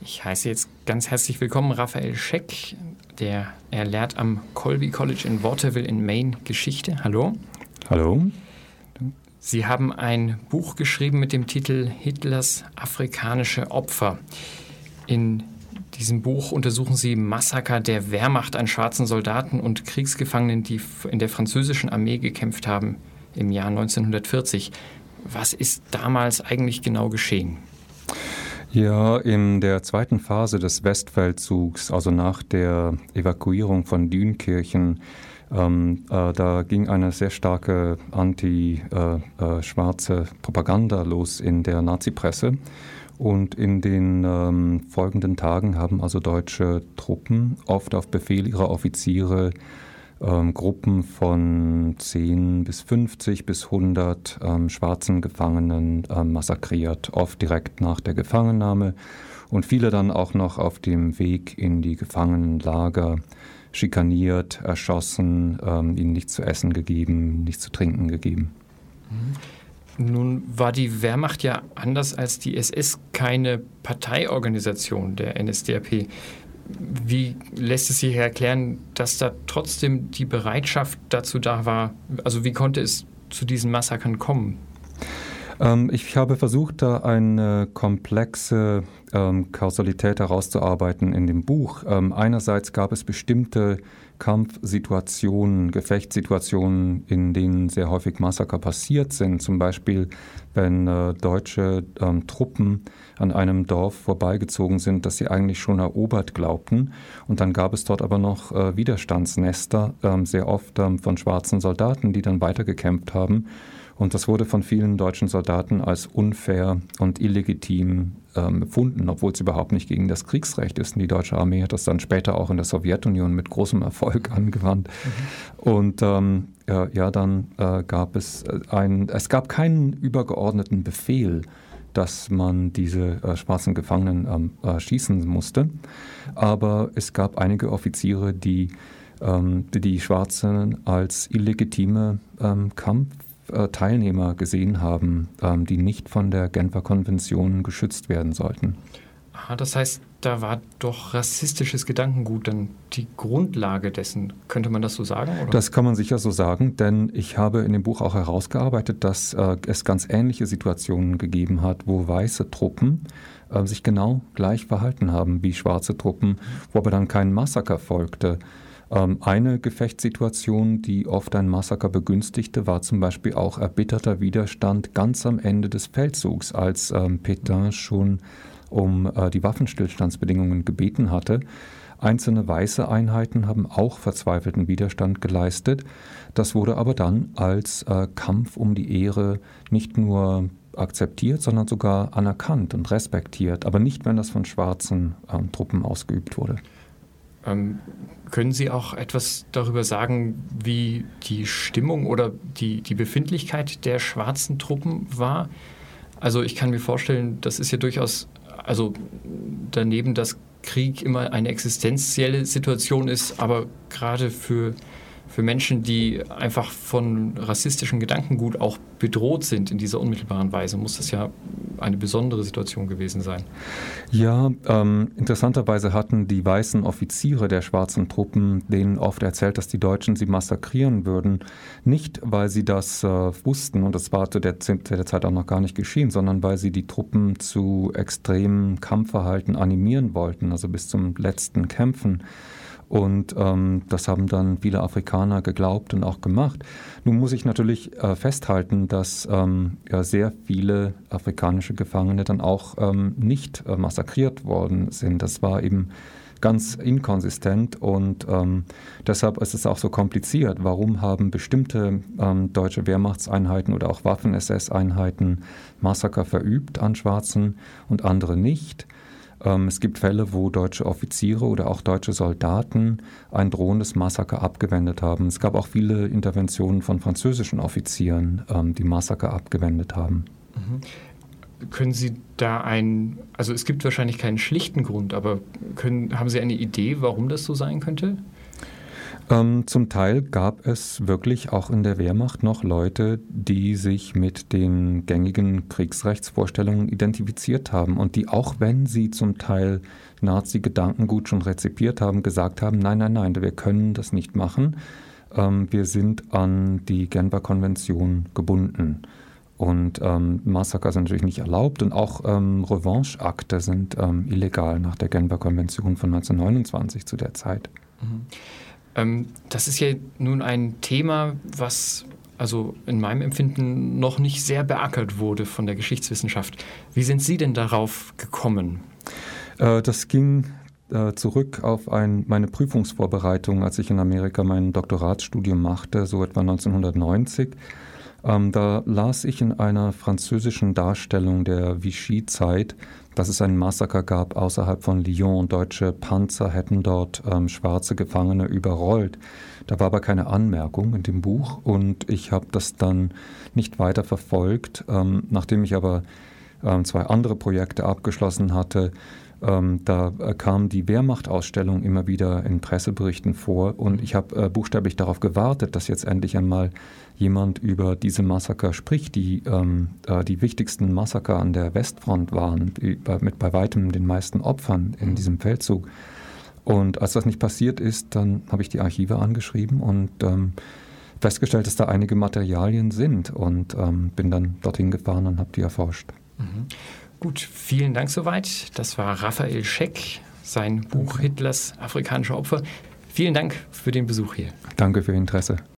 Ich heiße jetzt ganz herzlich willkommen Raphael Scheck. Er lehrt am Colby College in Waterville in Maine Geschichte. Hallo. Hallo. Sie haben ein Buch geschrieben mit dem Titel Hitlers afrikanische Opfer. In diesem Buch untersuchen Sie Massaker der Wehrmacht an schwarzen Soldaten und Kriegsgefangenen, die in der französischen Armee gekämpft haben im Jahr 1940. Was ist damals eigentlich genau geschehen? Ja, in der zweiten Phase des Westfeldzugs, also nach der Evakuierung von Dünkirchen, da ging eine sehr starke anti-schwarze Propaganda los in der Nazipresse. Und in den folgenden Tagen haben also deutsche Truppen oft auf Befehl ihrer Offiziere Gruppen von 10 bis 50 bis 100 schwarzen Gefangenen massakriert, oft direkt nach der Gefangennahme und viele dann auch noch auf dem Weg in die Gefangenenlager schikaniert, erschossen, ihnen nichts zu essen gegeben, nichts zu trinken gegeben. Nun war die Wehrmacht ja anders als die SS keine Parteiorganisation der NSDAP. Wie lässt es sich erklären, dass da trotzdem die Bereitschaft dazu da war? Also wie konnte es zu diesen Massakern kommen? Ich habe versucht, da eine komplexe Kausalität herauszuarbeiten in dem Buch. Einerseits gab es bestimmte Kampfsituationen, Gefechtssituationen, in denen sehr häufig Massaker passiert sind. Zum Beispiel, wenn deutsche Truppen an einem Dorf vorbeigezogen sind, das sie eigentlich schon erobert glaubten. Und dann gab es dort aber noch Widerstandsnester, sehr oft von schwarzen Soldaten, die dann weitergekämpft haben. Und das wurde von vielen deutschen Soldaten als unfair und illegitim befunden, obwohl es überhaupt nicht gegen das Kriegsrecht ist. Und die deutsche Armee hat das dann später auch in der Sowjetunion mit großem Erfolg angewandt. Und dann gab es keinen übergeordneten Befehl, dass man diese schwarzen Gefangenen schießen musste. Aber es gab einige Offiziere, die Schwarzen als illegitime Kampfteilnehmer gesehen haben, die nicht von der Genfer Konvention geschützt werden sollten. Das heißt, da war doch rassistisches Gedankengut dann die Grundlage dessen. Könnte man das so sagen? Oder? Das kann man sicher so sagen, denn ich habe in dem Buch auch herausgearbeitet, dass es ganz ähnliche Situationen gegeben hat, wo weiße Truppen sich genau gleich verhalten haben wie schwarze Truppen, wo aber dann kein Massaker folgte. Eine Gefechtssituation, die oft ein Massaker begünstigte, war zum Beispiel auch erbitterter Widerstand ganz am Ende des Feldzugs, als Pétain schon um die Waffenstillstandsbedingungen gebeten hatte. Einzelne weiße Einheiten haben auch verzweifelten Widerstand geleistet. Das wurde aber dann als Kampf um die Ehre nicht nur akzeptiert, sondern sogar anerkannt und respektiert, aber nicht, wenn das von schwarzen Truppen ausgeübt wurde. Können Sie auch etwas darüber sagen, wie die Stimmung oder die Befindlichkeit der schwarzen Truppen war? Also ich kann mir vorstellen, das ist ja durchaus, also daneben, dass Krieg immer eine existenzielle Situation ist, aber gerade für Menschen, die einfach von rassistischem Gedankengut auch bedroht sind in dieser unmittelbaren Weise, muss das ja eine besondere Situation gewesen sein. Ja, interessanterweise hatten die weißen Offiziere der schwarzen Truppen denen oft erzählt, dass die Deutschen sie massakrieren würden. Nicht, weil sie das wussten, und das war zu der Zeit auch noch gar nicht geschehen, sondern weil sie die Truppen zu extremem Kampfverhalten animieren wollten, also bis zum letzten Kämpfen. Und das haben dann viele Afrikaner geglaubt und auch gemacht. Nun muss ich natürlich festhalten, dass sehr viele afrikanische Gefangene dann auch nicht massakriert worden sind. Das war eben ganz inkonsistent und deshalb ist es auch so kompliziert. Warum haben bestimmte deutsche Wehrmachtseinheiten oder auch Waffen-SS-Einheiten Massaker verübt an Schwarzen und andere nicht? Es gibt Fälle, wo deutsche Offiziere oder auch deutsche Soldaten ein drohendes Massaker abgewendet haben. Es gab auch viele Interventionen von französischen Offizieren, die Massaker abgewendet haben. Können Sie da also es gibt wahrscheinlich keinen schlichten Grund, aber haben Sie eine Idee, warum das so sein könnte? Zum Teil gab es wirklich auch in der Wehrmacht noch Leute, die sich mit den gängigen Kriegsrechtsvorstellungen identifiziert haben und die, auch wenn sie zum Teil Nazi-Gedankengut schon rezipiert haben, gesagt haben, nein, nein, nein, wir können das nicht machen. Wir sind an die Genfer Konvention gebunden. Und Massaker sind natürlich nicht erlaubt und auch Revancheakte sind illegal nach der Genfer Konvention von 1929 zu der Zeit. Mhm. Das ist ja nun ein Thema, was also in meinem Empfinden noch nicht sehr beackert wurde von der Geschichtswissenschaft. Wie sind Sie denn darauf gekommen? Das ging zurück auf meine Prüfungsvorbereitung, als ich in Amerika mein Doktoratsstudium machte, so etwa 1990. Da las ich in einer französischen Darstellung der Vichy-Zeit, dass es ein Massaker gab außerhalb von Lyon. Deutsche Panzer hätten dort schwarze Gefangene überrollt. Da war aber keine Anmerkung in dem Buch und ich habe das dann nicht weiter verfolgt. Nachdem ich aber 2 andere Projekte abgeschlossen hatte, da kam die Wehrmachtausstellung immer wieder in Presseberichten vor und ich habe buchstäblich darauf gewartet, dass jetzt endlich einmal jemand über diese Massaker spricht, die wichtigsten Massaker an der Westfront waren, mit bei weitem den meisten Opfern in diesem Feldzug. Und als das nicht passiert ist, dann habe ich die Archive angeschrieben und festgestellt, dass da einige Materialien sind und bin dann dorthin gefahren und habe die erforscht. Mhm. Gut, vielen Dank soweit. Das war Raphael Scheck, sein Buch Hitlers afrikanische Opfer. Vielen Dank für den Besuch hier. Danke für Ihr Interesse.